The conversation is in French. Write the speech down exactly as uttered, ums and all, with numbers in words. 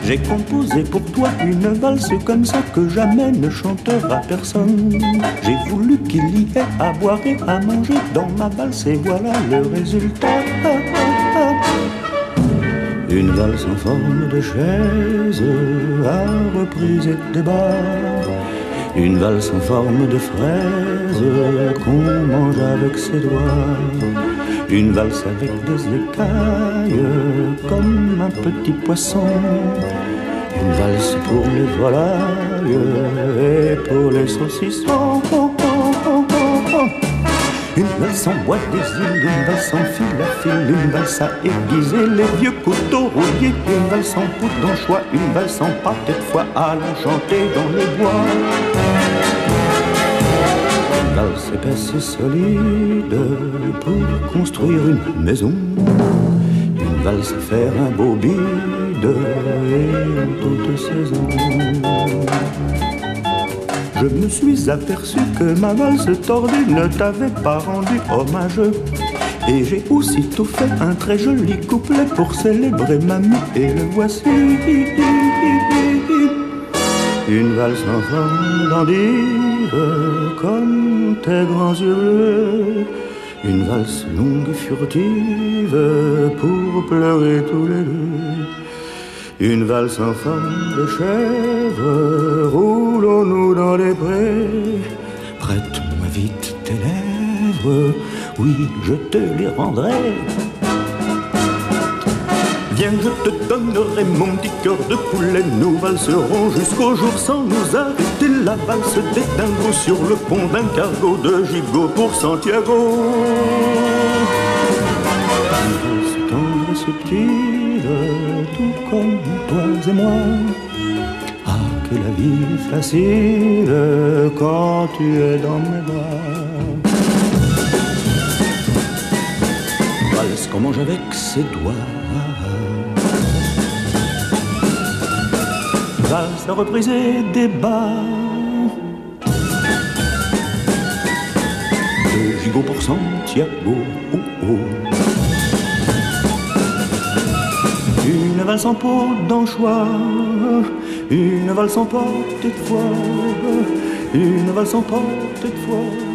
J'ai composé pour toi une valse comme ça que jamais ne chantera personne. J'ai voulu qu'il y ait à boire et à manger dans ma valse et voilà le résultat. Une valse en forme de chaise à reprise et débat. Une valse en forme de fraise qu'on mange avec ses doigts. Une valse avec des écailles comme un petit poisson. Une valse pour les volailles et pour les saucissons. Une valse en bois des îles, une valse en fil à fil, une valse à aiguiser les vieux couteaux rouillés. Une valse en poudre d'anchois, une valse en pâté de foie à l'enchanter dans les bois. Une valse épaisse et solide pour construire une maison. Une valse à faire un beau bide et en toute saison. Je me suis aperçu que ma valse tordue ne t'avait pas rendu hommage. Et j'ai aussitôt fait un très joli couplet pour célébrer mamie, et le voici. Une valse en forme d'endive comme tes grands yeux bleus. Une valse longue et furtive pour pleurer tous les deux. Une valse en forme de chèvre, roulons-nous dans les prés. Prête-moi vite tes lèvres, oui, je te les rendrai. Viens, je te donnerai mon petit cœur de poulet. Nous valserons jusqu'au jour sans nous arrêter. La valse des dingos sur le pont d'un cargo de gigot pour Santiago. Une valse tendre et subtile, tout comme toi et moi. Ah, que la vie est facile quand tu es dans mes bras. Valse qu'on mange avec ses doigts. Valse à repriser des bas. De gigot pour Santiago. Oh, oh. Une valse en peau d'anchois, une valse en portée de foie, une valse en portée de foie.